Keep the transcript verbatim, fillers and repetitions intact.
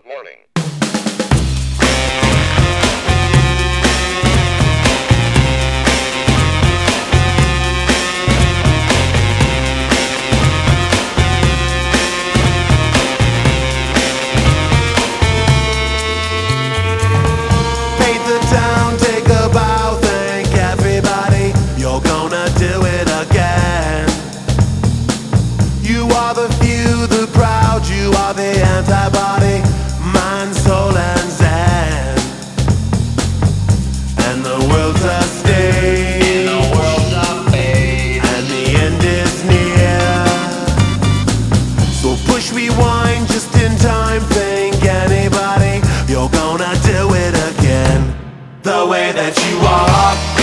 morning. Paint the town, take a bow, thank everybody. You're gonna do it again. You are the few, the proud, you are the antibody, mind, soul and zen. And the world's a stage, The world's a fade. and the end is near. So push rewind just in time, thank anybody. You're gonna do it again, the way that you are.